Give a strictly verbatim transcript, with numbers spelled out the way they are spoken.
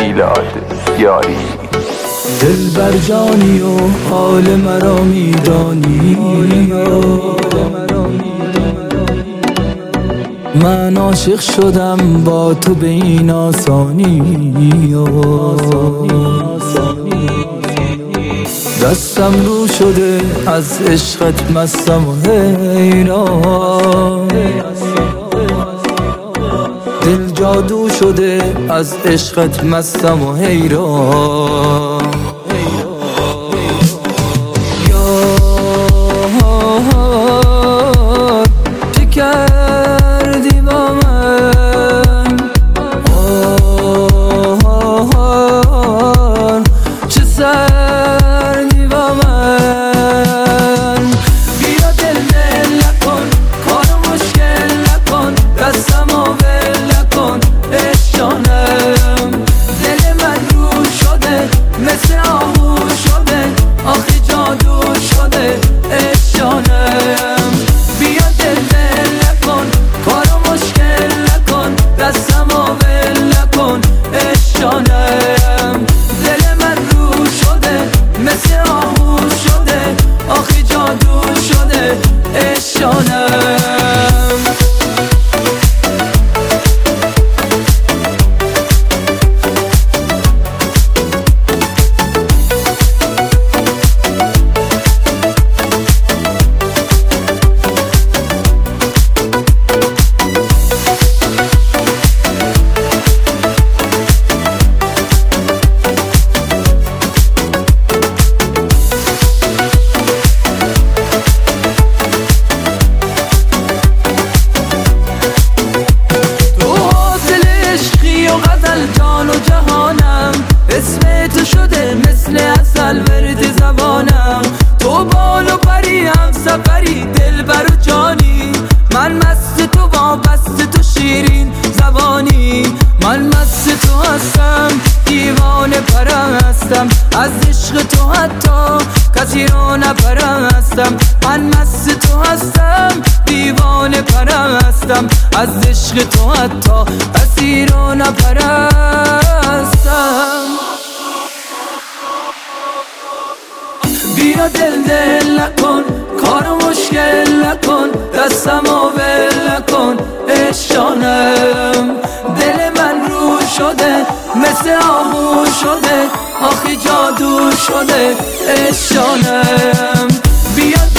میلاد یاری. دل بر جانی و حال مرا میدانی، من عاشق شدم با تو به این آسانی. دستم رو شده از عشقت مستم و حیران، دل جادو شده از عشقت مستم و حیران. یار چه کردی با من، آه چه سردی با من. بیا دل دل نکن، کارو مشکل نکن، دستمو ول نکن عشقانم. دل من رو شده مثل آهو شده، آخه جادو شده عشقانم. بیا دل دل نکن، کارو مشکل نکن، دستمو ول نکن عشقانم. دل من رو شده مثل آهو شده، آخه جادو شده عشقانم. جان و جهانم اسم تو شده مثل عسل ورد زبانم. تو بال و پری هم سفری دل بر و جانی، من مست تو وابست تو شیرین زبانی. من مست تو هستم دیوانه پرستم، از عشق تو حتی کسی رو نپرستم. من مست تو هستم دیوانه پرستم، از عشق تو حتی کسی رو نپرستم. بیا دل دل نکن، کارو مشکل نکن، دستمو ول نکن عشقانم. دل من رو شده مثل آهو شده، آخه جادو شده عشقانم. بیا